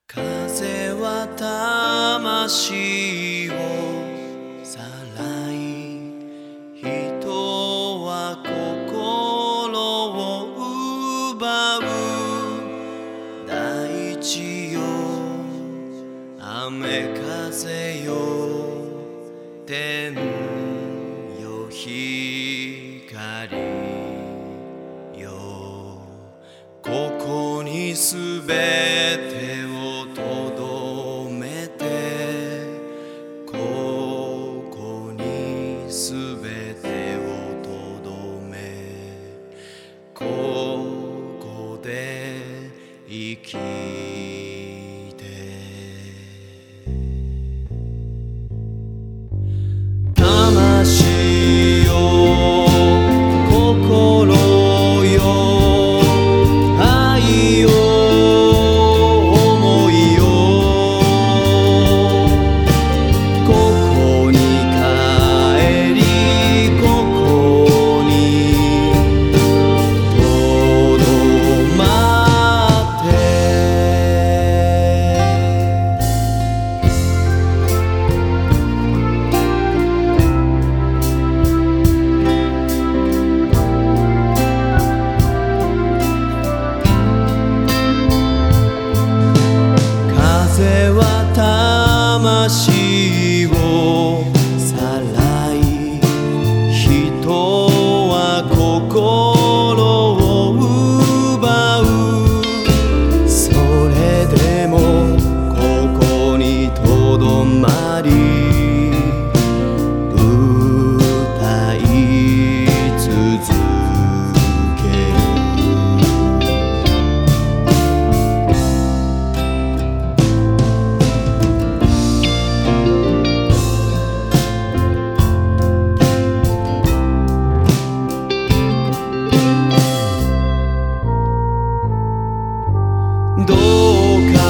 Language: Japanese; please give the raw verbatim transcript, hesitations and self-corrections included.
風は魂をさらい、人は心を奪う。大地よ、雨風よ、天よ、光よ、ここにすべてをとどめて、ここにすべてをとどめ、ここで生きて。魂よ、心よ、愛よ、思いよ、ここに帰り、ここにとどまって。風は魂をさらい、人は心を奪う。それでもここにとどまり、歌い続ける。どうか